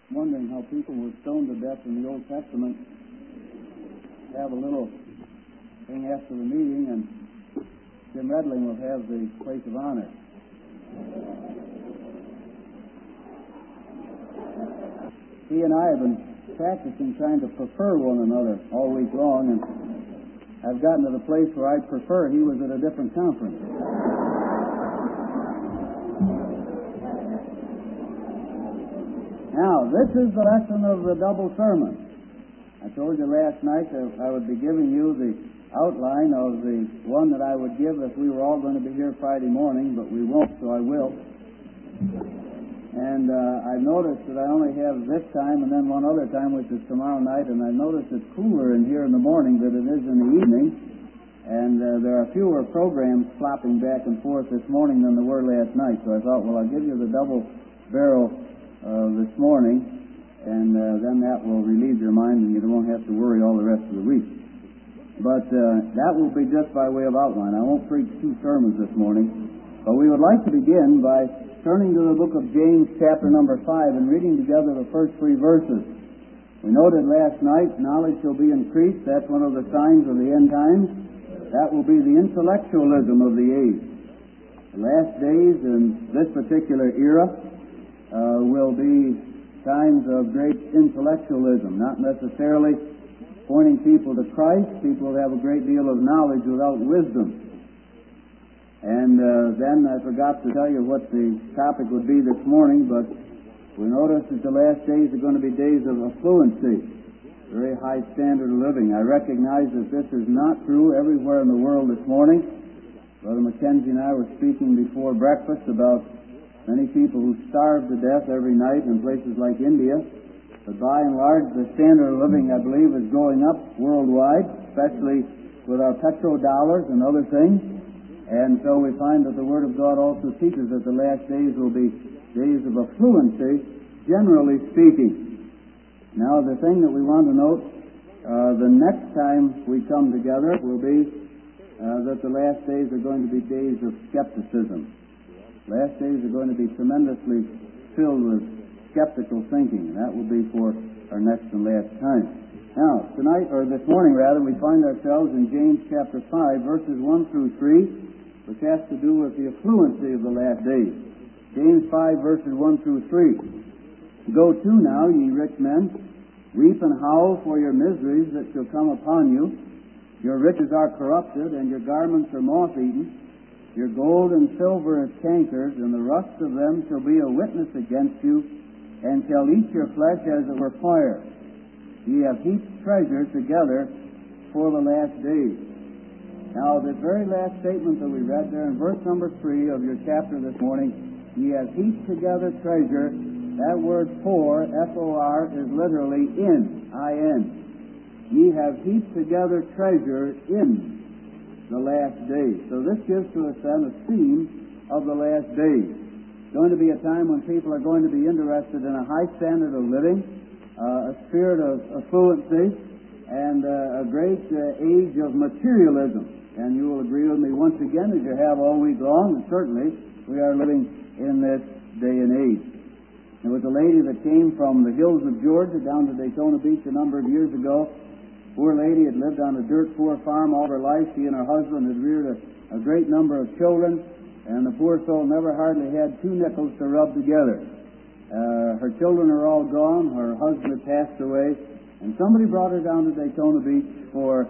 Wondering how people were stoned to death in the Old Testament have a little thing after the meeting, and Jim Redling will have the place of honor. He and I have been practicing trying to prefer one another all week long, and I've gotten to the place where I prefer he was at a different conference. Now, this is the lesson of the double sermon. I told you last night that I would be giving you the outline of the one that I would give if we were all going to be here Friday morning, but we won't, so I will. And I've noticed that I only have this time and then one other time, which is tomorrow night, and I noticed it's cooler in here in the morning than it is in the evening, and there are fewer programs flopping back and forth this morning than there were last night, so I thought, well, I'll give you the double barrel this morning, and then that will relieve your mind and you won't have to worry all the rest of the week. But that will be just by way of outline. I won't preach two sermons this morning, but we would like to begin by turning to the book of James chapter number 5 and reading together the first three verses. We noted last night, knowledge shall be increased. That's one of the signs of the end times. That will be the intellectualism of the age. The last days in this particular era will be times of great intellectualism, not necessarily pointing people to Christ. People have a great deal of knowledge without wisdom. And then I forgot to tell you what the topic would be this morning, but we noticed that the last days are going to be days of affluency, very high standard of living. I recognize that this is not true everywhere in the world this morning. Brother Mackenzie and I were speaking before breakfast about many people who starve to death every night in places like India. But by and large, the standard of living, I believe, is going up worldwide, especially with our petrodollars and other things. And so we find that the Word of God also teaches that the last days will be days of affluency, generally speaking. Now, the thing that we want to note, the next time we come together will be that the last days are going to be days of skepticism. Last days are going to be tremendously filled with skeptical thinking, and that will be for our next and last time. Now, tonight, or this morning rather, we find ourselves in James chapter 5, verses 1 through 3, which has to do with the affluency of the last days. James 5, verses 1 through 3. Go to now, ye rich men, weep and howl for your miseries that shall come upon you. Your riches are corrupted, and your garments are moth-eaten. Your gold and silver is cankered, and the rust of them shall be a witness against you, and shall eat your flesh as it were fire. Ye have heaped treasure together for the last days. Now, the very last statement that we read there in verse number 3 of your chapter this morning, ye have heaped together treasure. That word for, F-O-R, is literally in, I-N. Ye have heaped together treasure in the last days. So this gives to us then a theme of the last days. It's going to be a time when people are going to be interested in a high standard of living, a spirit of affluency, and a great age of materialism. And you will agree with me once again, as you have all week long, and certainly we are living in this day and age. There was a lady that came from the hills of Georgia down to Daytona Beach a number of years ago. Poor lady had lived on a dirt-poor farm all her life. She and her husband had reared a great number of children, and the poor soul never hardly had 2 nickels to rub together. Her children are all gone. Her husband had passed away, and somebody brought her down to Daytona Beach for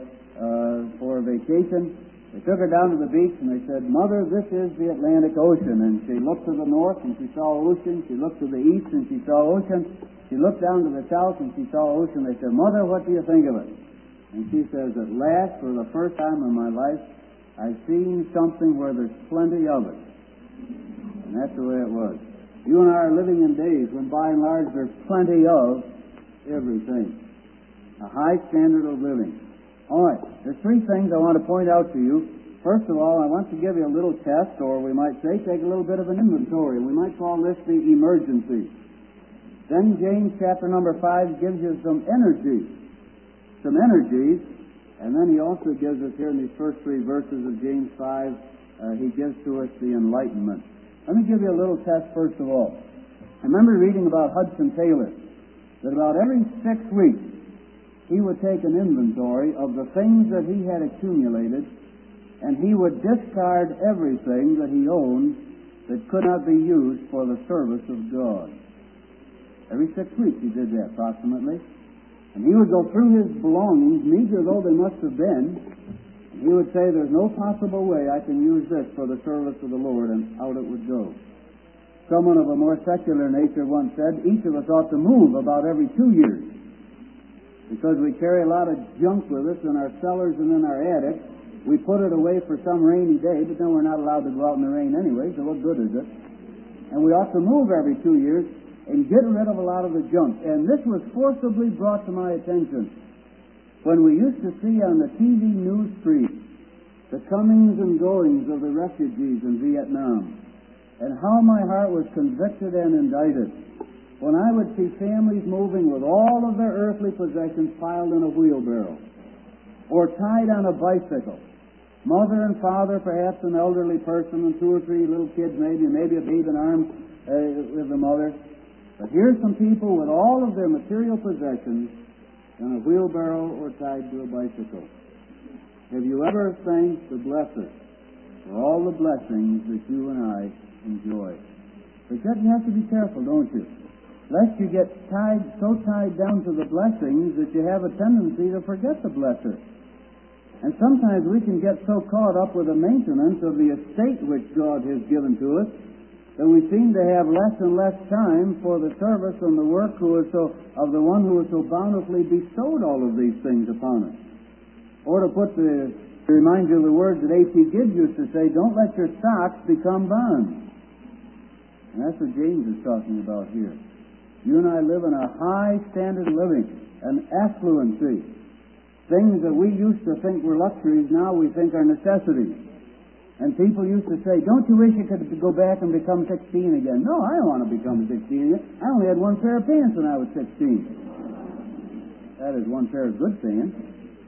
a vacation. They took her down to the beach, and they said, "Mother, this is the Atlantic Ocean." And she looked to the north, and she saw ocean. She looked to the east, and she saw ocean. She looked down to the south, and she saw ocean. They said, "Mother, what do you think of it?" And she says, "At last, for the first time in my life, I've seen something where there's plenty of it." And that's the way it was. You and I are living in days when, by and large, there's plenty of everything. A high standard of living. All right, there's 3 things I want to point out to you. First of all, I want to give you a little test, or we might say take a little bit of an inventory. We might call this the emergency. Then James chapter number 5 gives you some energies, and then he also gives us here in these first 3 verses of James 5, he gives to us the enlightenment. Let me give you a little test first of all. I remember reading about Hudson Taylor. that about every 6 weeks he would take an inventory of the things that he had accumulated, and he would discard everything that he owned that could not be used for the service of God. Every 6 weeks he did that, approximately. And he would go through his belongings, meager though they must have been, and he would say, there's no possible way I can use this for the service of the Lord, and out it would go. Someone of a more secular nature once said, each of us ought to move about every 2 years, because we carry a lot of junk with us in our cellars and in our attics. We put it away for some rainy day, but then we're not allowed to go out in the rain anyway, so what good is it? And we ought to move every 2 years and get rid of a lot of the junk. And this was forcibly brought to my attention when we used to see on the TV news stream the comings and goings of the refugees in Vietnam, and how my heart was convicted and indicted when I would see families moving with all of their earthly possessions piled in a wheelbarrow or tied on a bicycle. Mother and father, perhaps an elderly person, and 2 or 3 little kids maybe a babe in arms with the mother. But here's some people with all of their material possessions in a wheelbarrow or tied to a bicycle. Have you ever thanked the Blesser for all the blessings that you and I enjoy? But yet you have to be careful, don't you? Lest you get so tied down to the blessings that you have a tendency to forget the Blesser. And sometimes we can get so caught up with the maintenance of the estate which God has given to us that we seem to have less and less time for the service and the work of the one who has so bountifully bestowed all of these things upon us. Or to remind you of the words that A.T. Gibbs used to say, don't let your stocks become bonds. And that's what James is talking about here. You and I live in a high standard of living, an affluency. Things that we used to think were luxuries, now we think are necessities. And people used to say, don't you wish you could go back and become 16 again? No, I don't want to become 16 again. I only had 1 pair of pants when I was 16. That is 1 pair of good pants.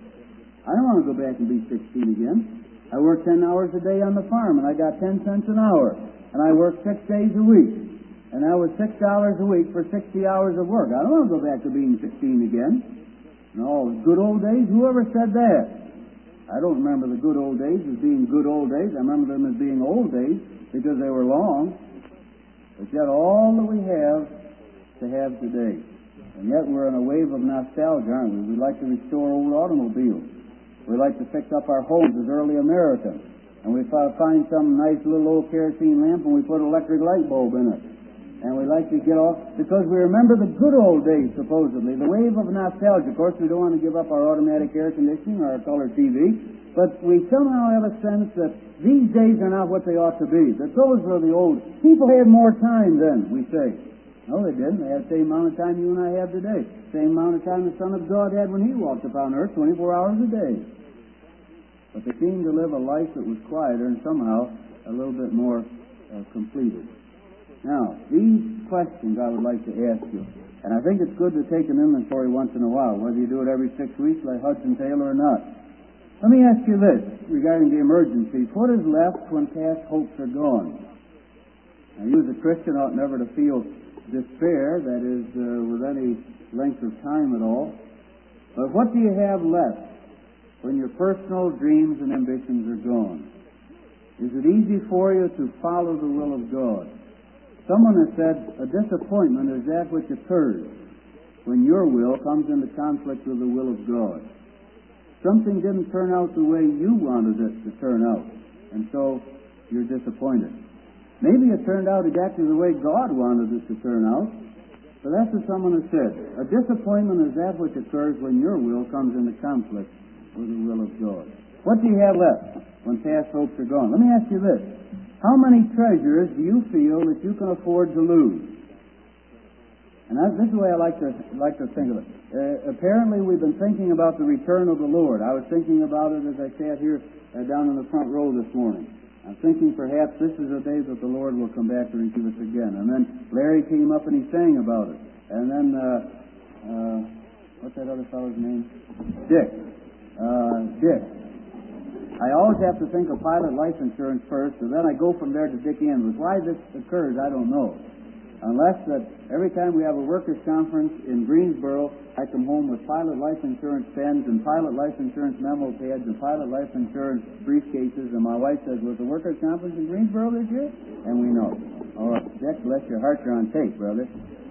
I don't want to go back and be 16 again. I worked 10 hours a day on the farm, and I got 10 cents an hour. And I worked 6 days a week. And that was $6 a week for 60 hours of work. I don't want to go back to being 16 again. No, good old days? Whoever said that? I don't remember the good old days as being good old days. I remember them as being old days because they were long. But yet all that we have to have today. And yet we're in a wave of nostalgia, aren't we? We like to restore old automobiles. We like to fix up our homes as early Americans. And we find some nice little old kerosene lamp and we put an electric light bulb in it. And we like to get off, because we remember the good old days, supposedly, the wave of nostalgia. Of course, we don't want to give up our automatic air conditioning or our color TV, but we somehow have a sense that these days are not what they ought to be, that those were the old. People had more time then, we say. No, they didn't. They had the same amount of time you and I have today. Same amount of time the Son of God had when he walked upon earth, 24 hours a day. But they seemed to live a life that was quieter and somehow a little bit more completed. Now, these questions I would like to ask you, and I think it's good to take an inventory once in a while, whether you do it every 6 weeks like Hudson Taylor or not. Let me ask you this regarding the emergencies. What is left when past hopes are gone? Now, you as a Christian ought never to feel despair, that is, with any length of time at all. But what do you have left when your personal dreams and ambitions are gone? Is it easy for you to follow the will of God? Someone has said, a disappointment is that which occurs when your will comes into conflict with the will of God. Something didn't turn out the way you wanted it to turn out, and so you're disappointed. Maybe it turned out exactly the way God wanted it to turn out, but that's what someone has said. A disappointment is that which occurs when your will comes into conflict with the will of God. What do you have left when past hopes are gone? Let me ask you this. How many treasures do you feel that you can afford to lose? And this is the way I like to think of it. Apparently, we've been thinking about the return of the Lord. I was thinking about it as I sat here down in the front row this morning. I'm thinking perhaps this is the day that the Lord will come back to receive us again. And then Larry came up and he sang about it. And then, what's that other fellow's name? Dick. Dick. I always have to think of pilot life insurance first, and then I go from there to Dick Andrews. Why this occurs, I don't know. Unless that every time we have a workers' conference in Greensboro, I come home with Pilot Life Insurance pens and Pilot Life Insurance memo pads and Pilot Life Insurance briefcases, and my wife says, was the workers' conference in Greensboro this year? And we know. All right, Dick, bless your heart, you're on tape, brother.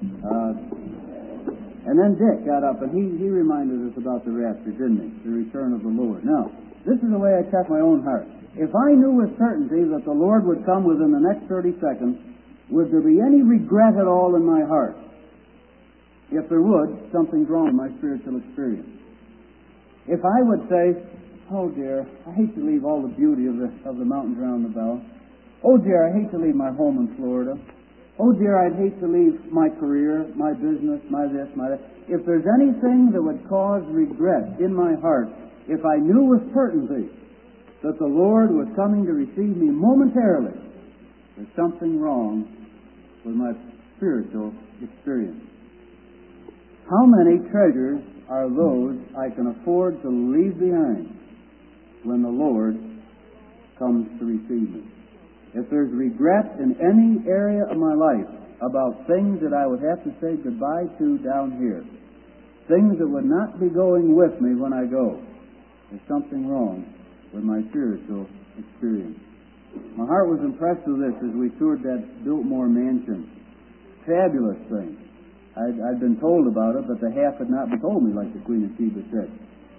And then Dick got up, and he reminded us about the rapture, didn't he? The return of the Lord. Now, this is the way I check my own heart. If I knew with certainty that the Lord would come within the next 30 seconds, would there be any regret at all in my heart? If there would, something's wrong with my spiritual experience. If I would say, oh dear, I hate to leave all the beauty of the mountains around the valley. Oh dear, I hate to leave my home in Florida. Oh dear, I'd hate to leave my career, my business, my this, my that. If there's anything that would cause regret in my heart, if I knew with certainty that the Lord was coming to receive me momentarily, there's something wrong with my spiritual experience. How many treasures are those I can afford to leave behind when the Lord comes to receive me? If there's regret in any area of my life about things that I would have to say goodbye to down here, things that would not be going with me when I go, there's something wrong with my spiritual experience. My heart was impressed with this as we toured that Biltmore mansion. Fabulous thing. I'd been told about it, but the half had not been told me, like the Queen of Sheba said.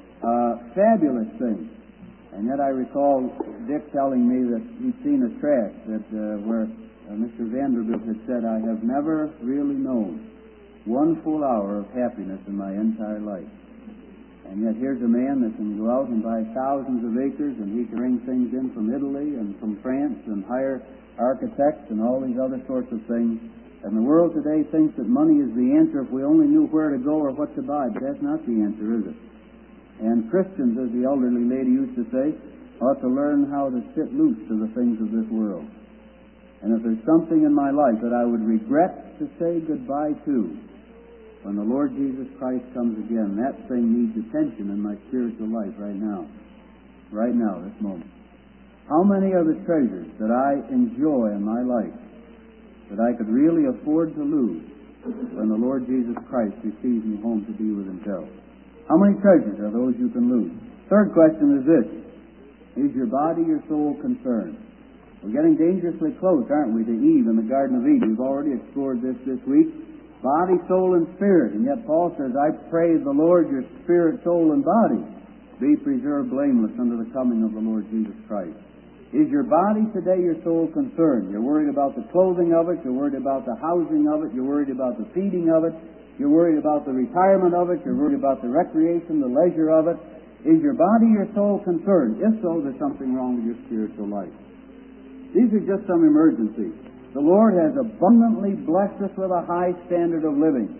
Fabulous thing. And yet I recall Dick telling me that he'd seen a tract where Mr. Vanderbilt had said, I have never really known one full hour of happiness in my entire life. And yet here's a man that can go out and buy thousands of acres, and he can bring things in from Italy and from France and hire architects and all these other sorts of things. And the world today thinks that money is the answer if we only knew where to go or what to buy. But that's not the answer, is it? And Christians, as the elderly lady used to say, ought to learn how to sit loose to the things of this world. And if there's something in my life that I would regret to say goodbye to, when the Lord Jesus Christ comes again, that thing needs attention in my spiritual life right now. Right now, this moment. How many are the treasures that I enjoy in my life that I could really afford to lose when the Lord Jesus Christ receives me home to be with Himself? How many treasures are those you can lose? Third question is this. Is your body, your soul concerned? We're getting dangerously close, aren't we, to Eve in the Garden of Eden. We've already explored this week. Body, soul, and spirit. And yet Paul says, I pray the Lord your spirit, soul, and body be preserved blameless unto the coming of the Lord Jesus Christ. Is your body today, your soul concerned? You're worried about the clothing of it. You're worried about the housing of it. You're worried about the feeding of it. You're worried about the retirement of it. You're worried about the recreation, the leisure of it. Is your body, your soul concerned? If so, there's something wrong with your spiritual life. These are just some emergencies. The Lord has abundantly blessed us with a high standard of living.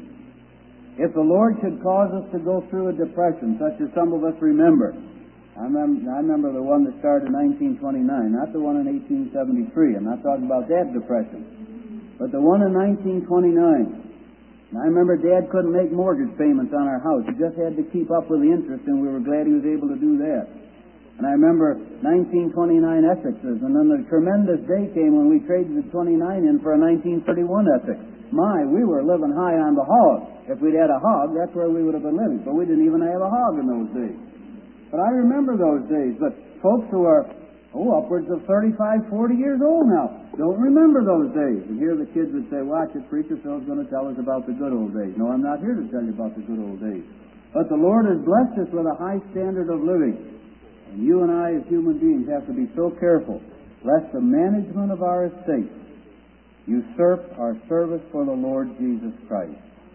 If the Lord should cause us to go through a depression, such as some of us remember, I remember the one that started in 1929, not the one in 1873. I'm not talking about that depression, but the one in 1929. And I remember Dad couldn't make mortgage payments on our house. He just had to keep up with the interest, and we were glad he was able to do that. And I remember 1929 Essexes, and then the tremendous day came when we traded the 29 in for a 1931 Essex. My, we were living high on the hog. If we'd had a hog, that's where we would have been living. But we didn't even have a hog in those days. But I remember those days. But folks who are, upwards of 35, 40 years old now don't remember those days. And here the kids would say, watch it, Preacher Phil's going to tell us about the good old days. No, I'm not here to tell you about the good old days. But the Lord has blessed us with a high standard of living. And you and I, as human beings, have to be so careful lest the management of our estate usurp our service for the Lord Jesus Christ.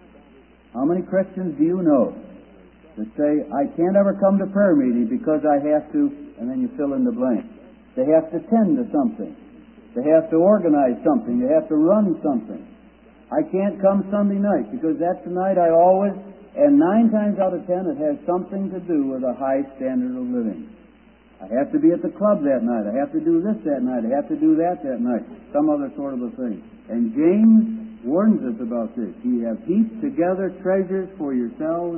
How many Christians do you know that say, I can't ever come to prayer meeting because I have to, and then you fill in the blank. They have to tend to something. They have to organize something. They have to run something. I can't come Sunday night because that's the night I always, and 9 times out of 10 it has something to do with a high standard of living. I have to be at the club that night. I have to do this that night. I have to do that night. Some other sort of a thing. And James warns us about this. Ye have heaped together treasures for yourselves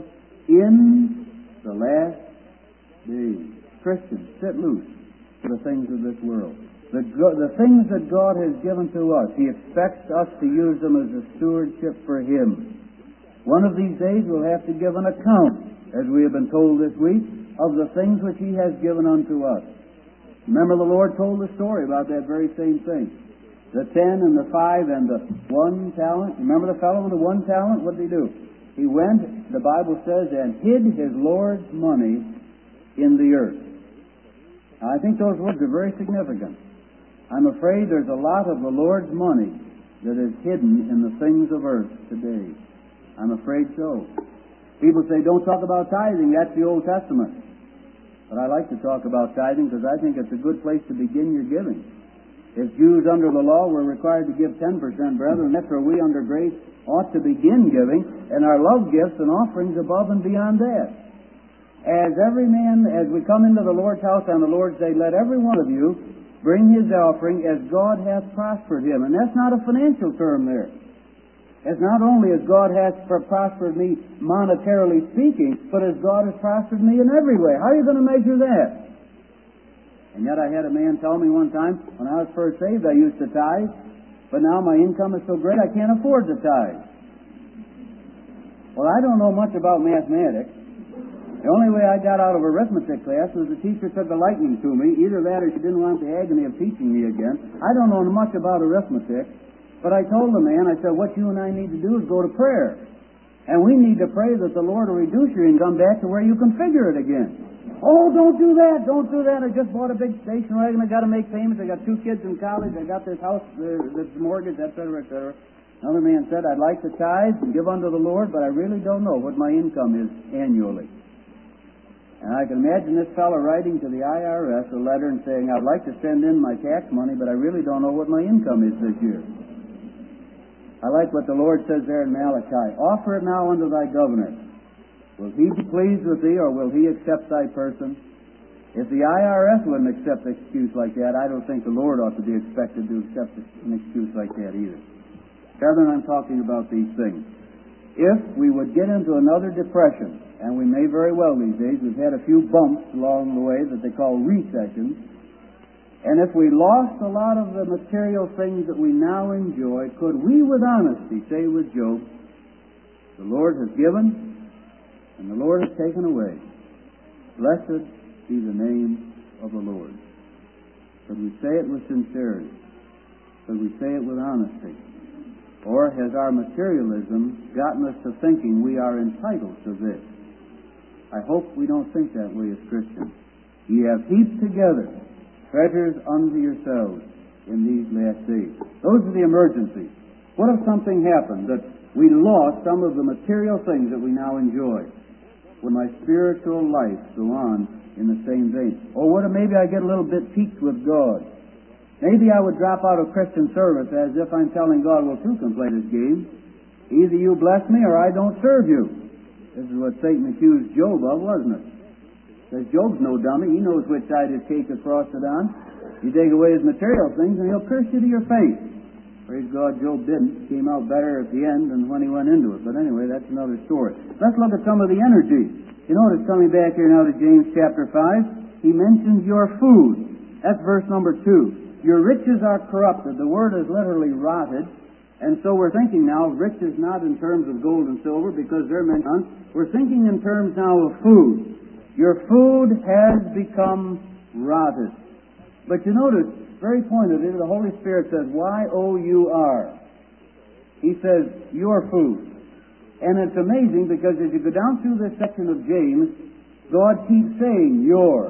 in the last days. Christians, sit loose to the things of this world. The things that God has given to us, He expects us to use them as a stewardship for Him. One of these days we'll have to give an account, as we have been told this week, of the things which He has given unto us. Remember, the Lord told the story about that very same thing. The 10 and the 5 and the 1 talent. Remember the fellow with the 1 talent? What did he do? He went, the Bible says, and hid his Lord's money in the earth. Now, I think those words are very significant. I'm afraid there's a lot of the Lord's money that is hidden in the things of earth today. I'm afraid so. People say, don't talk about tithing. That's the Old Testament. But I like to talk about tithing because I think it's a good place to begin your giving. If Jews under the law were required to give 10%, brethren, that's where we under grace ought to begin giving, and our love gifts and offerings above and beyond that. As every man, as we come into the Lord's house on the Lord's Day, let every one of you bring his offering as God hath prospered him. And that's not a financial term there. It's not only as God has prospered me monetarily speaking, but as God has prospered me in every way. How are you going to measure that? And yet I had a man tell me one time, when I was first saved, I used to tithe, but now my income is so great I can't afford to tithe. Well, I don't know much about mathematics. The only way I got out of arithmetic class was the teacher took a liking to me. Either that or she didn't want the agony of teaching me again. I don't know much about arithmetic, but I told the man, I said, what you and I need to do is go to prayer. And we need to pray that the Lord will reduce your income back to where you can figure it again. Oh, don't do that. Don't do that. I just bought a big station wagon. I got to make payments. I got 2 kids in college. I got this house, this mortgage, etc., etc. Another man said, I'd like to tithe and give unto the Lord, but I really don't know what my income is annually. And I can imagine this fellow writing to the IRS a letter and saying, I'd like to send in my tax money, but I really don't know what my income is this year. I like what the Lord says there in Malachi. Offer it now unto thy governor. Will he be pleased with thee, or will he accept thy person? If the IRS wouldn't accept an excuse like that, I don't think the Lord ought to be expected to accept an excuse like that either. Brethren, I'm talking about these things. If we would get into another depression, and we may very well these days, we've had a few bumps along the way that they call recessions, and if we lost a lot of the material things that we now enjoy, could we with honesty say with Job, the Lord has given, and the Lord has taken away. Blessed be the name of the Lord. Could we say it with sincerity? Could we say it with honesty? Or has our materialism gotten us to thinking we are entitled to this? I hope we don't think that way as Christians. Ye have heaped together treasures unto yourselves in these last days. Those are the emergencies. What if something happened that we lost some of the material things that we now enjoy? Would my spiritual life go on in the same vein? Or what if maybe I get a little bit piqued with God? Maybe I would drop out of Christian service as if I'm telling God, well, 2 can play this game. Either you bless me or I don't serve you. This is what Satan accused Job of, wasn't it? Because Job's no dummy. He knows which side his cake is frosted on. You take away his material things and he'll curse you to your face. Praise God, Job didn't. He came out better at the end than when he went into it. But anyway, that's another story. Let's look at some of the energy. You notice, coming back here now to James chapter 5, he mentions your food. That's verse number 2. Your riches are corrupted. The word is literally rotted. And so we're thinking now of riches not in terms of gold and silver because they're mentioned. We're thinking in terms now of food. Your food has become rotted. But you notice, very pointedly, the Holy Spirit says, Y-O-U-R. He says, your food. And it's amazing because as you go down through this section of James, God keeps saying your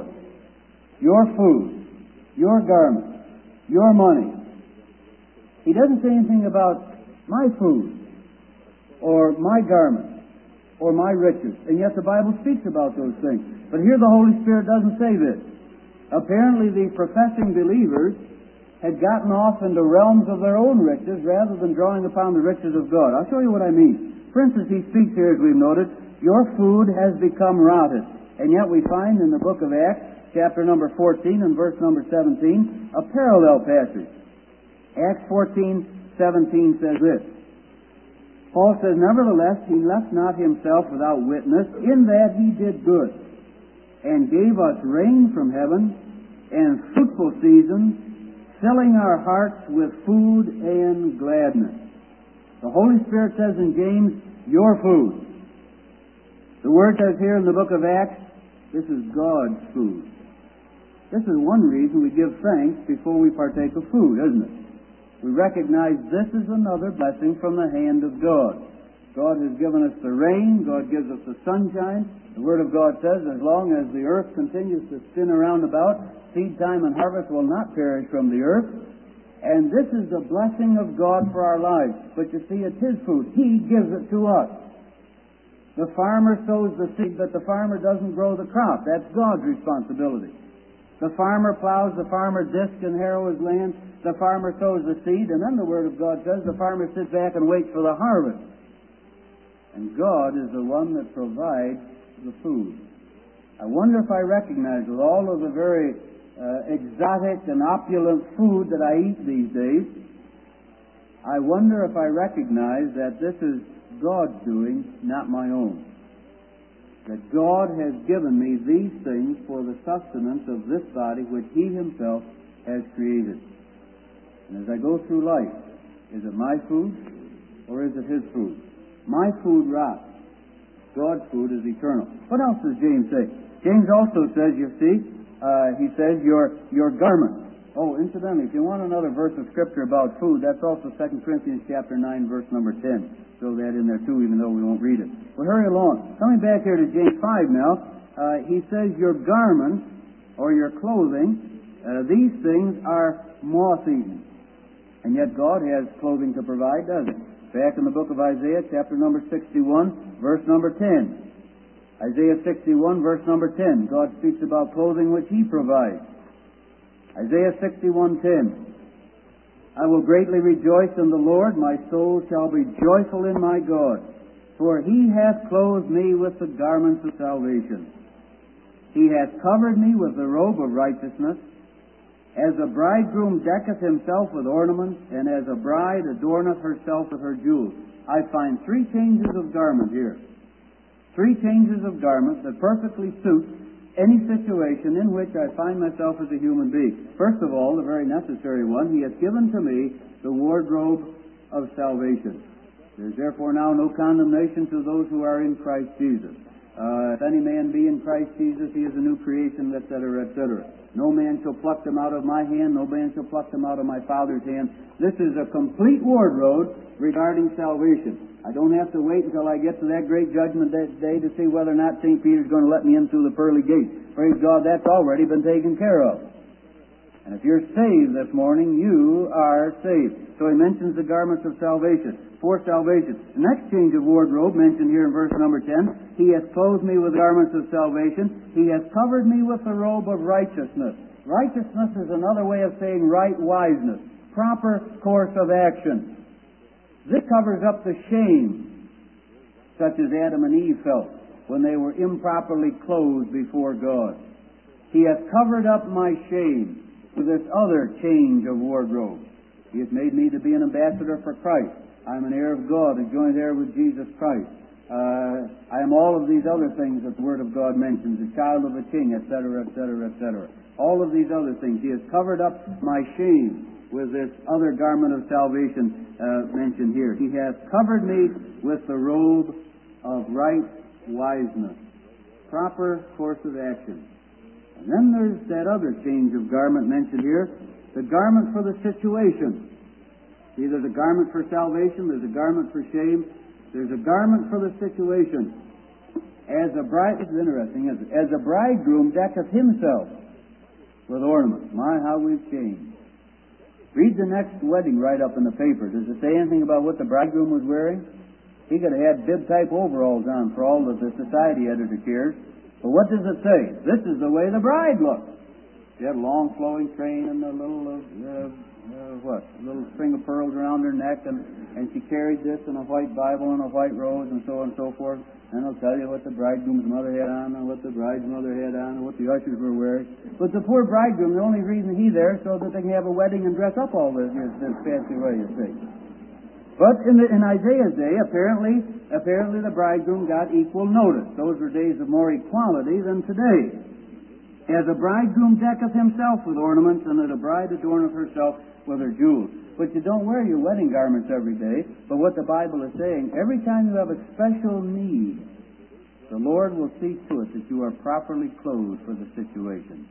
food, your garment, your money. He doesn't say anything about my food or my garment or my riches. And yet the Bible speaks about those things. But here the Holy Spirit doesn't say this. Apparently the professing believers had gotten off into realms of their own riches rather than drawing upon the riches of God. I'll show you what I mean. For instance, he speaks here, as we've noted, your food has become rotted. And yet we find in the book of Acts, chapter number 14 and verse number 17, a parallel passage. Acts 14:17 says this. Paul says, nevertheless, he left not himself without witness, in that he did good, and gave us rain from heaven, and fruitful seasons, filling our hearts with food and gladness. The Holy Spirit says in James, your food. The Word says here in the book of Acts, this is God's food. This is one reason we give thanks before we partake of food, isn't it? We recognize this is another blessing from the hand of God. God has given us the rain. God gives us the sunshine. The Word of God says as long as the earth continues to spin around about, seed time and harvest will not perish from the earth. And this is the blessing of God for our lives. But you see, it's His food. He gives it to us. The farmer sows the seed, but the farmer doesn't grow the crop. That's God's responsibility. The farmer plows, the farmer discs and harrows land, the farmer sows the seed, and then the Word of God says the farmer sits back and waits for the harvest. And God is the one that provides the food. I wonder if I recognize with all of the very exotic and opulent food that I eat these days, I wonder if I recognize that this is God's doing, not my own. That God has given me these things for the sustenance of this body which He Himself has created. And as I go through life, is it my food or is it His food? My food rots. God's food is eternal. What else does James say? James also says, you see, he says, your garment. Oh, incidentally, if you want another verse of Scripture about food, that's also 2 Corinthians chapter 9, verse number 10. Throw that in there too, even though we won't read it. Well, hurry along. Coming back here to James 5 now, he says, your garments, or your clothing, these things are moth-eaten. And yet God has clothing to provide, doesn't He? Back in the book of Isaiah, chapter number 61, verse number 10. Isaiah 61, verse number 10. God speaks about clothing which He provides. Isaiah 61:10. I will greatly rejoice in the Lord. My soul shall be joyful in my God. For He hath clothed me with the garments of salvation. He hath covered me with the robe of righteousness. As a bridegroom decketh himself with ornaments, and as a bride adorneth herself with her jewels. I find three changes of garment here. Three changes of garment that perfectly suit any situation in which I find myself as a human being. First of all, the very necessary one, He hath given to me the wardrobe of salvation. There is therefore now no condemnation to those who are in Christ Jesus. If any man be in Christ Jesus, he is a new creation, etc., etc. No man shall pluck them out of my hand, no man shall pluck them out of my Father's hand. This is a complete wardrobe regarding salvation. I don't have to wait until I get to that great judgment day to see whether or not St. Peter's going to let me in through the pearly gate. Praise God, that's already been taken care of. And if you're saved this morning, you are saved. So he mentions the garments of salvation, for salvation. The next change of wardrobe mentioned here in verse number 10, He hath clothed me with garments of salvation. He hath covered me with the robe of righteousness. Righteousness is another way of saying right wiseness, proper course of action. This covers up the shame, such as Adam and Eve felt when they were improperly clothed before God. He hath covered up my shame with this other change of wardrobe. He hath made me to be an ambassador for Christ. I am an heir of God, a joint heir with Jesus Christ. I am all of these other things that the Word of God mentions, a child of a king, etc., etc., etc. All of these other things. He has covered up my shame with this other garment of salvation mentioned here. He hath covered me with the robe of right wiseness. Proper course of action. And then there's that other change of garment mentioned here, the garment for the situation. See, there's a garment for salvation, there's a garment for shame, there's a garment for the situation. This is interesting, isn't it? As a bridegroom decketh himself with ornaments. My, how we've changed. Read the next wedding write-up in the paper. Does it say anything about what the bridegroom was wearing? He could have had bib-type overalls on for all of the society editor cares. But what does it say? This is the way the bride looked. She had a long flowing train and a little, a little string of pearls around her neck, and she carried this and a white Bible and a white rose and so on and so forth. And I'll tell you what the bridegroom's mother had on and what the bride's mother had on and what the ushers were wearing. But the poor bridegroom, the only reason he's there is so that they can have a wedding and dress up all this fancy way, you see. But in Isaiah's day, apparently the bridegroom got equal notice. Those were days of more equality than today. As a bridegroom decketh himself with ornaments, and as a bride adorneth herself with her jewels. But you don't wear your wedding garments every day. But what the Bible is saying, every time you have a special need, the Lord will see to it that you are properly clothed for the situation.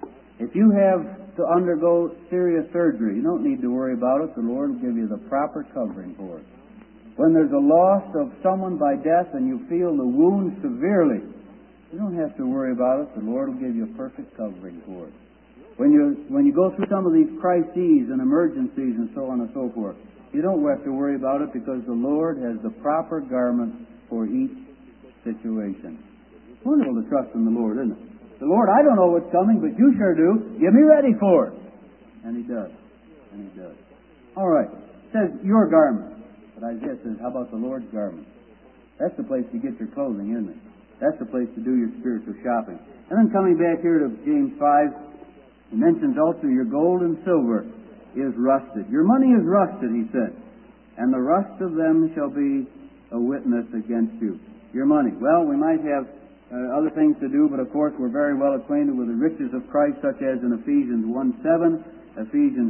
If you have to undergo serious surgery, you don't need to worry about it. The Lord will give you the proper covering for it. When there's a loss of someone by death and you feel the wound severely, you don't have to worry about it. The Lord will give you a perfect covering for it. When you go through some of these crises and emergencies and so on and so forth, you don't have to worry about it because the Lord has the proper garment for each situation. It's wonderful to trust in the Lord, isn't it? The Lord, I don't know what's coming, but you sure do. Get me ready for it. And He does. And He does. All right. It says, your garment. But Isaiah says, how about the Lord's garment? That's the place to get your clothing, isn't it? That's the place to do your spiritual shopping. And then coming back here to James 5, he mentions also your gold and silver is rusted. Your money is rusted, he said, and the rust of them shall be a witness against you. Your money. Well, we might have other things to do, but of course we're very well acquainted with the riches of Christ, such as in Ephesians 1:7, Ephesians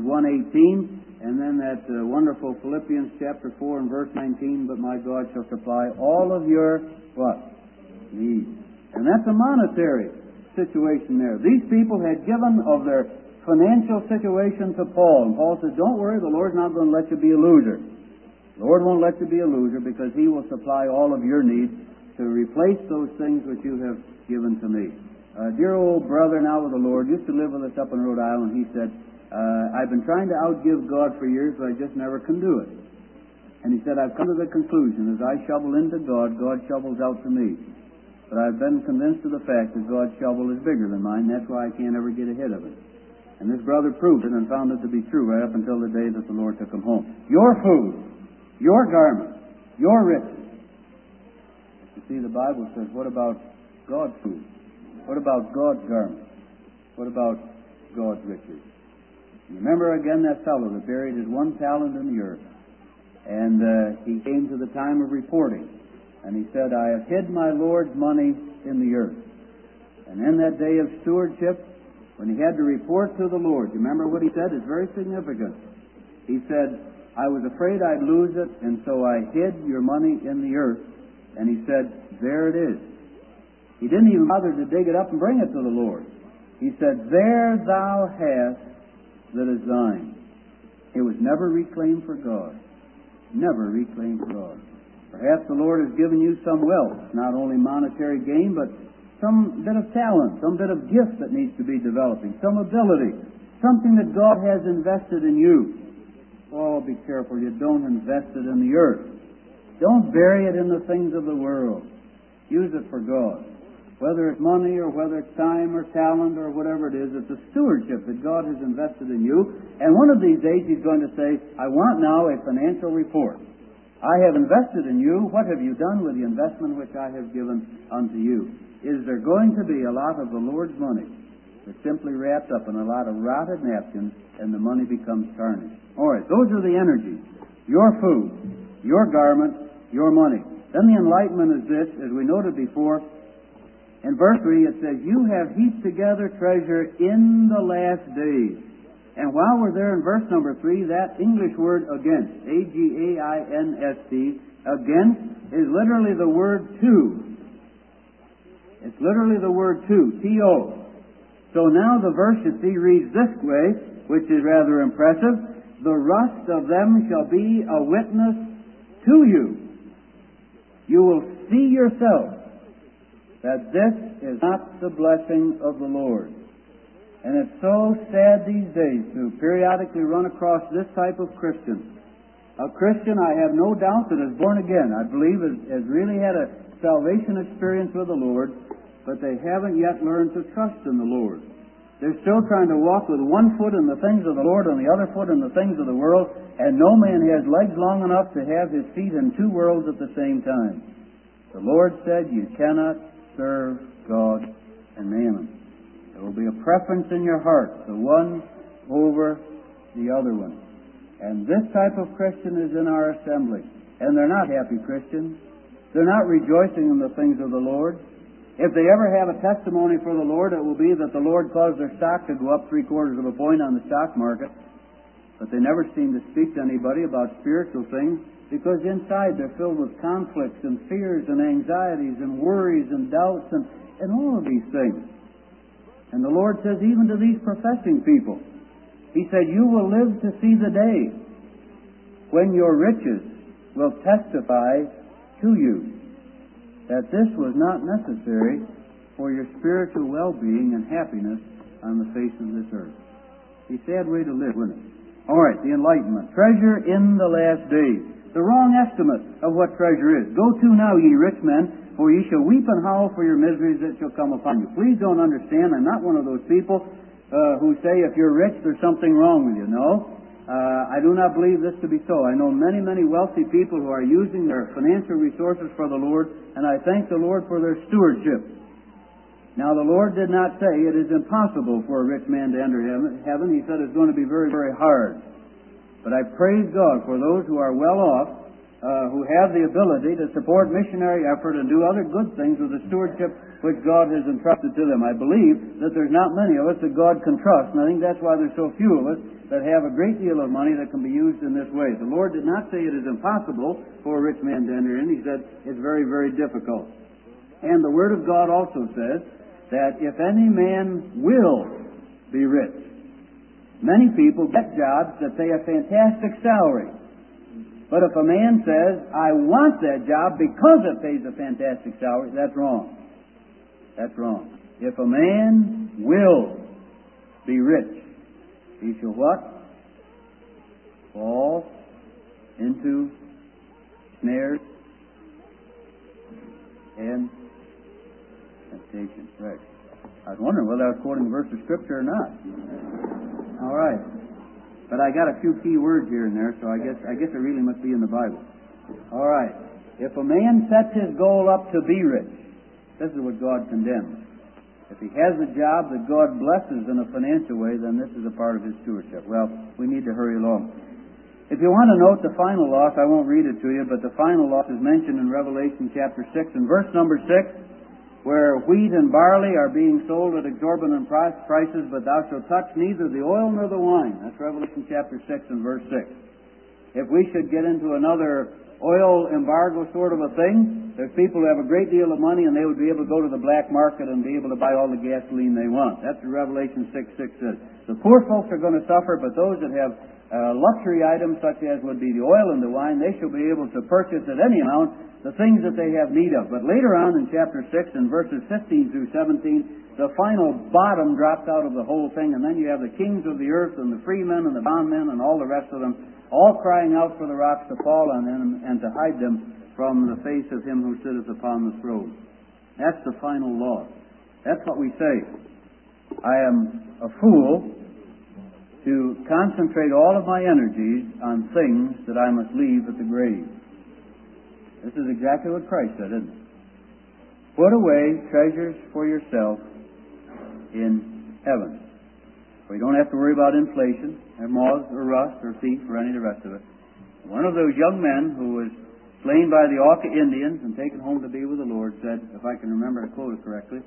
1:18, and then that wonderful Philippians chapter 4 and verse 19, but my God shall supply all of your, what? Needs. And that's a monetary situation there. These people had given of their financial situation to Paul, and Paul said, don't worry, the Lord's not going to let you be a loser. The Lord won't let you be a loser because He will supply all of your needs to replace those things which you have given to me. Dear old brother now with the Lord used to live with us up in Rhode Island. He said, I've been trying to outgive God for years, but I just never can do it. And he said, I've come to the conclusion, as I shovel into God, God shovels out to me. But I've been convinced of the fact that God's shovel is bigger than mine. That's why I can't ever get ahead of it. And this brother proved it and found it to be true right up until the day that the Lord took him home. Your food, your garment, your riches. You see, the Bible says, what about God's food? What about God's garment? What about God's riches? Remember again that fellow that buried his 1 talent in the earth. And he came to the time of reporting. And he said, I have hid my Lord's money in the earth. And in that day of stewardship, when he had to report to the Lord, you remember what he said? It's very significant. He said, I was afraid I'd lose it, and so I hid your money in the earth. And he said, there it is. He didn't even bother to dig it up and bring it to the Lord. He said, there thou hast that is thine. It was never reclaimed for God. Never reclaimed for God. Perhaps the Lord has given you some wealth, not only monetary gain, but some bit of talent, some bit of gift that needs to be developing, some ability, something that God has invested in you. Oh, be careful you don't invest it in the earth. Don't bury it in the things of the world. Use it for God. Whether it's money or whether it's time or talent or whatever it is, it's a stewardship that God has invested in you. And one of these days He's going to say, I want now a financial report. I have invested in you. What have you done with the investment which I have given unto you? Is there going to be a lot of the Lord's money that's simply wrapped up in a lot of rotted napkins and the money becomes tarnished? All right, those are the energies. Your food, your garment, your money. Then the enlightenment is this, as we noted before. In verse 3 it says, you have heaped together treasure in the last days. And while we're there in verse number 3, that English word against, against, against, is literally the word to. It's literally the word to, to. So now the verse, you see, reads this way, which is rather impressive. The rust of them shall be a witness to you. You will see yourself that this is not the blessing of the Lord. And it's so sad these days to periodically run across this type of Christian. A Christian, I have no doubt, that is born again, I believe, has really had a salvation experience with the Lord, but they haven't yet learned to trust in the Lord. They're still trying to walk with one foot in the things of the Lord and the other foot in the things of the world, and no man has legs long enough to have his feet in two worlds at the same time. The Lord said you cannot serve God and mammon. There will be a preference in your heart, the one over the other one. And this type of Christian is in our assembly. And they're not happy Christians. They're not rejoicing in the things of the Lord. If they ever have a testimony for the Lord, it will be that the Lord caused their stock to go up 3/4 of a point on the stock market. But they never seem to speak to anybody about spiritual things, because inside they're filled with conflicts and fears and anxieties and worries and doubts and all of these things. And the Lord says, even to these professing people, He said, you will live to see the day when your riches will testify to you that this was not necessary for your spiritual well-being and happiness on the face of this earth. It's a sad way to live, isn't it? All right, the enlightenment. Treasure in the last days. The wrong estimate of what treasure is. Go to now, ye rich men, for ye shall weep and howl for your miseries that shall come upon you. Please don't understand, I'm not one of those people who say if you're rich, there's something wrong with you. No. I do not believe this to be so. I know many, many wealthy people who are using their financial resources for the Lord, and I thank the Lord for their stewardship. Now, the Lord did not say it is impossible for a rich man to enter heaven. He said it's going to be very, very hard. But I praise God for those who are well off, who have the ability to support missionary effort and do other good things with the stewardship which God has entrusted to them. I believe that there's not many of us that God can trust, and I think that's why there's so few of us that have a great deal of money that can be used in this way. The Lord did not say it is impossible for a rich man to enter in. He said it's very, very difficult. And the Word of God also says that if any man will be rich, many people get jobs that pay a fantastic salary. But if a man says, I want that job because it pays a fantastic salary, that's wrong. That's wrong. If a man will be rich, he shall what? Fall into snares and temptation. Right. I was wondering whether I was quoting a verse of Scripture or not. All right. But I got a few key words here and there, so I guess it really must be in the Bible. All right. If a man sets his goal up to be rich, this is what God condemns. If he has a job that God blesses in a financial way, then this is a part of his stewardship. Well, we need to hurry along. If you want to note the final loss, I won't read it to you, but the final loss is mentioned in Revelation chapter 6 and verse number 6, where wheat and barley are being sold at exorbitant prices, but thou shalt touch neither the oil nor the wine. That's Revelation chapter 6 and verse 6. If we should get into another oil embargo sort of a thing, there's people who have a great deal of money and they would be able to go to the black market and be able to buy all the gasoline they want. That's what Revelation 6:6 says. The poor folks are going to suffer, but those that have luxury items such as would be the oil and the wine, they shall be able to purchase at any amount the things that they have need of. But later on in chapter 6 and verses 15 through 17, the final bottom drops out of the whole thing, and then you have the kings of the earth and the freemen and the bondmen and all the rest of them all crying out for the rocks to fall on them and to hide them from the face of him who sitteth upon the throne. That's the final loss. That's what we say. I am a fool to concentrate all of my energies on things that I must leave at the grave. This is exactly what Christ said, isn't it? Put away treasures for yourself in heaven, where you don't have to worry about inflation, or moth, or rust, or thief, or any of the rest of it. One of those young men who was slain by the Auca Indians and taken home to be with the Lord said, if I can remember to quote it correctly,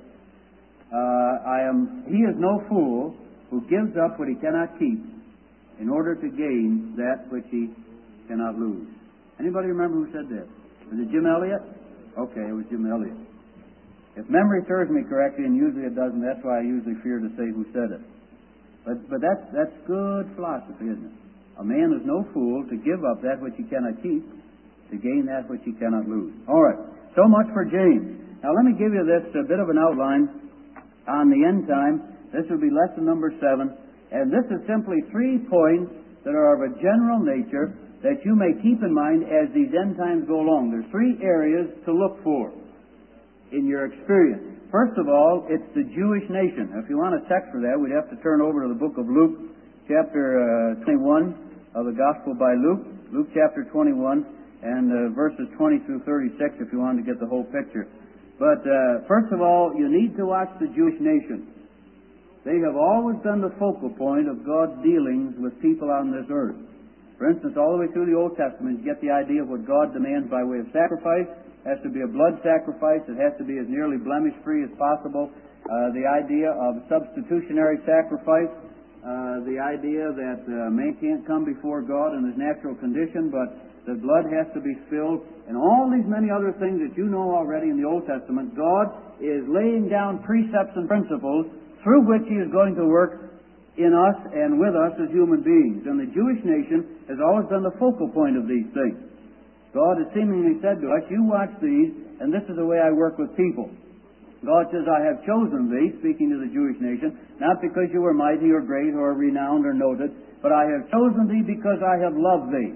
he is no fool who gives up what he cannot keep in order to gain that which he cannot lose. Anybody remember who said that? Was it Jim Elliot? Okay, it was Jim Elliot. If memory serves me correctly, and usually it doesn't, that's why I usually fear to say who said it. But that's good philosophy, isn't it? A man is no fool to give up that which he cannot keep to gain that which he cannot lose. All right, so much for James. Now let me give you this a bit of an outline on the end time. This will be lesson number 7, and this is simply 3 points that are of a general nature that you may keep in mind as these end times go along. There's 3 areas to look for in your experience. First of all, it's the Jewish nation. If you want a text for that, we'd have to turn over to the book of Luke, chapter 21 of the Gospel by Luke, Luke chapter 21, and verses 20 through 36 if you wanted to get the whole picture. But first of all, you need to watch the Jewish nation. They have always been the focal point of God's dealings with people on this earth. For instance, all the way through the Old Testament, you get the idea of what God demands by way of sacrifice, It has to be a blood sacrifice. It has to be as nearly blemish-free as possible. The idea of substitutionary sacrifice. The idea that man can't come before God in his natural condition, but the blood has to be spilled, and all these many other things that you know already in the Old Testament. God is laying down precepts and principles through which He is going to work in us and with us as human beings. And the Jewish nation has always been the focal point of these things. God has seemingly said to us, you watch these, and this is the way I work with people. God says, I have chosen thee, speaking to the Jewish nation, not because you were mighty or great or renowned or noted, but I have chosen thee because I have loved thee.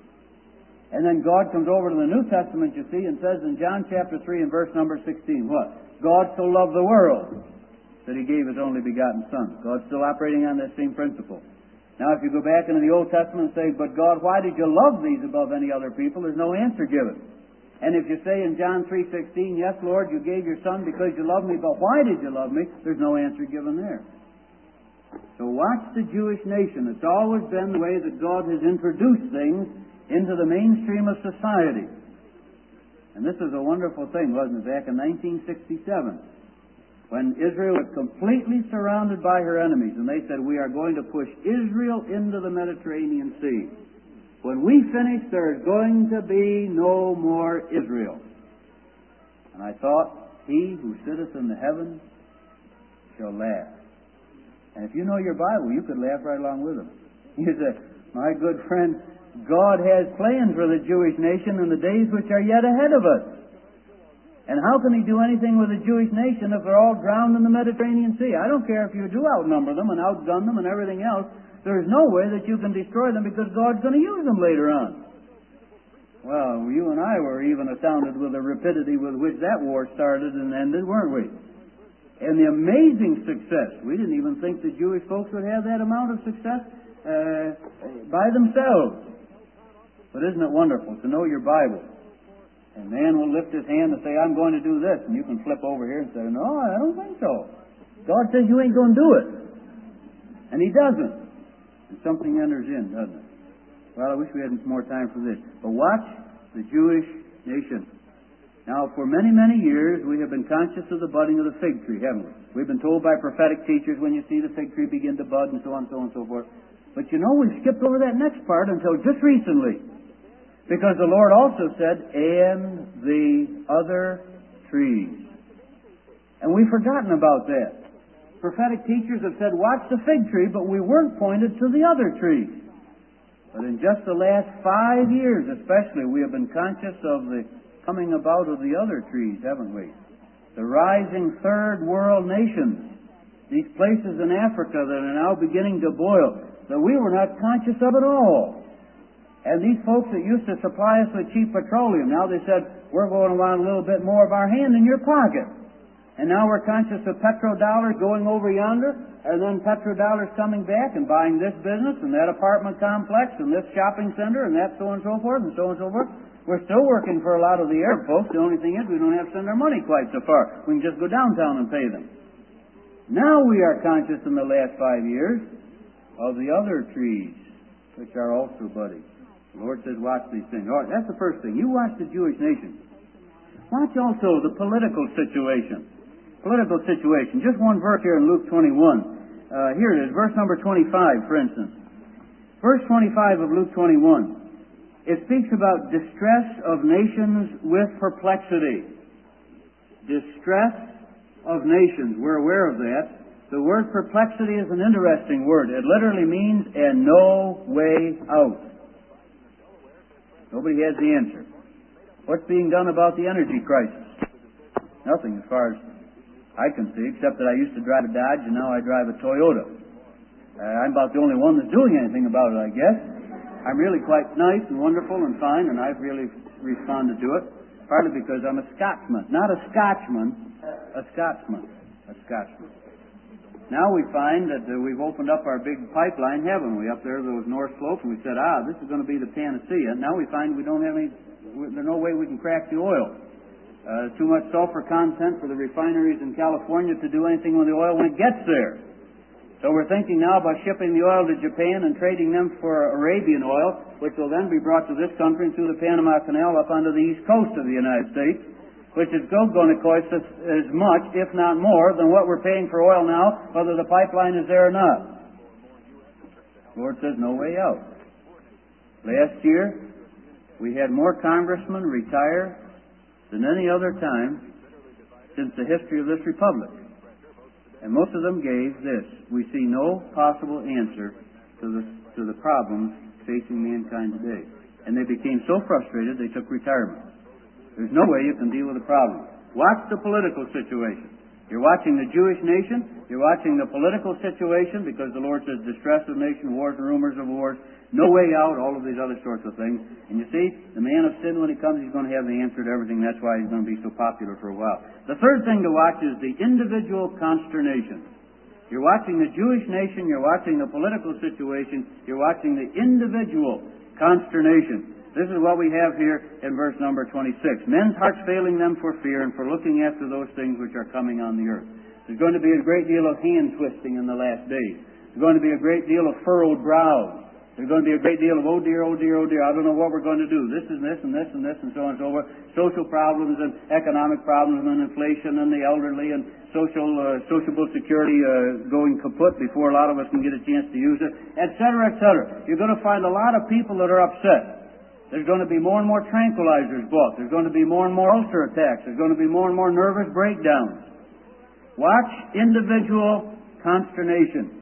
And then God comes over to the New Testament, you see, and says in John chapter 3 and verse number 16, what? God so loved the world that He gave His only begotten Son. God's still operating on that same principle. Now, if you go back into the Old Testament and say, but God, why did you love these above any other people? There's no answer given. And if you say in John 3:16, yes, Lord, you gave your Son because you loved me, but why did you love me? There's no answer given there. So watch the Jewish nation. It's always been the way that God has introduced things into the mainstream of society. And this is a wonderful thing, wasn't it? Back in 1967, when Israel was completely surrounded by her enemies, and they said, we are going to push Israel into the Mediterranean Sea. When we finish, there's going to be no more Israel. And I thought, He who sitteth in the heavens shall laugh. And if you know your Bible, you could laugh right along with Him. You say, my good friend, God has plans for the Jewish nation in the days which are yet ahead of us. And how can He do anything with the Jewish nation if they're all drowned in the Mediterranean Sea? I don't care if you do outnumber them and outgun them and everything else. There's no way that you can destroy them because God's going to use them later on. Well, you and I were even astounded with the rapidity with which that war started and ended, weren't we? And the amazing success. We didn't even think the Jewish folks would have that amount of success by themselves. But isn't it wonderful to know your Bible? And man will lift his hand and say, I'm going to do this. And you can flip over here and say, no, I don't think so. God says you ain't going to do it. And He doesn't. And something enters in, doesn't it? Well, I wish we had more time for this. But watch the Jewish nation. Now, for many, many years, we have been conscious of the budding of the fig tree, haven't we? We've been told by prophetic teachers when you see the fig tree begin to bud and so on and so forth. But you know, we've skipped over that next part until just recently. Because the Lord also said, and the other trees. And we've forgotten about that. Prophetic teachers have said, watch the fig tree, but we weren't pointed to the other trees. But in just the last 5 years especially, we have been conscious of the coming about of the other trees, haven't we? The rising third world nations. These places in Africa that are now beginning to boil, that we were not conscious of at all. And these folks that used to supply us with cheap petroleum, now they said, we're going to want a little bit more of our hand in your pocket. And now we're conscious of petrodollars going over yonder, and then petrodollars coming back and buying this business and that apartment complex and this shopping center and that so and so forth and so and so forth. We're still working for a lot of the Arab folks. The only thing is we don't have to send our money quite so far. We can just go downtown and pay them. Now we are conscious in the last 5 years of the other trees, which are also budding. The Lord says, watch these things. All right, that's the first thing. You watch the Jewish nation. Watch also the political situation. Political situation. Just one verse here in Luke 21. Here it is, verse number 25, for instance. Verse 25 of Luke 21. It speaks about distress of nations with perplexity. Distress of nations. We're aware of that. The word perplexity is an interesting word. It literally means and no way out. Nobody has the answer. What's being done about the energy crisis? Nothing as far as I can see, except that I used to drive a Dodge and now I drive a Toyota. I'm about the only one that's doing anything about it, I guess. I'm really quite nice and wonderful and fine, and I've really responded to it, partly because I'm a Scotsman. Not a Scotchman, a Scotsman. A Scotsman. Now we find that we've opened up our big pipeline, haven't we, up there, those North Slopes, and we said, this is going to be the panacea. Now we find we don't have there's no way we can crack the oil. Too much sulfur content for the refineries in California to do anything with the oil when it gets there. So we're thinking now about shipping the oil to Japan and trading them for Arabian oil, which will then be brought to this country through the Panama Canal up onto the east coast of the United States, which is still going to cost us as much, if not more, than what we're paying for oil now, whether the pipeline is there or not. The Lord says, no way out. Last year, we had more congressmen retire than any other time since the history of this republic. And most of them gave this: we see no possible answer to the problems facing mankind today. And they became so frustrated they took retirement. There's no way you can deal with the problem. Watch the political situation. You're watching the Jewish nation. You're watching the political situation, because the Lord says distress of nation, wars and rumors of wars, no way out, all of these other sorts of things. And you see, the man of sin, when he comes, he's going to have the answer to everything. That's why he's going to be so popular for a while. The third thing to watch is the individual consternation. You're watching the Jewish nation, you're watching the political situation, you're watching the individual consternation. This is what we have here in verse number 26. Men's hearts failing them for fear and for looking after those things which are coming on the earth. There's going to be a great deal of hand-twisting in the last days. There's going to be a great deal of furrowed brows. There's going to be a great deal of, oh dear, oh dear, oh dear, I don't know what we're going to do. This and this and this and this and so on and so forth. Social problems and economic problems and inflation and the elderly and sociable security going kaput before a lot of us can get a chance to use it, etc., etc. You're going to find a lot of people that are upset. There's going to be more and more tranquilizers bought. There's going to be more and more ulcer attacks. There's going to be more and more nervous breakdowns. Watch individual consternation.